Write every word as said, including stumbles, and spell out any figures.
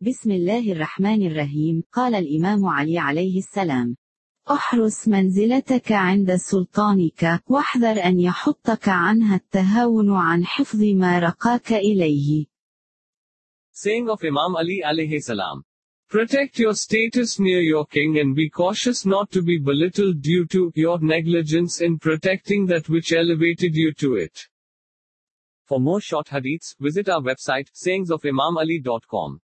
بسم الله الرحمن الرحيم. قال الإمام علي عليه السلام: احرس منزلتك عند سلطانك، واحذر أن يحطك عنها التهاون عن حفظ ما رقاك إليه. Saying of Imam Ali alayhi salam. Protect your status near your king and be cautious not to be belittled due to your negligence in protecting that which elevated you to it. For more short hadiths, visit our website sayings of imam ali dot com.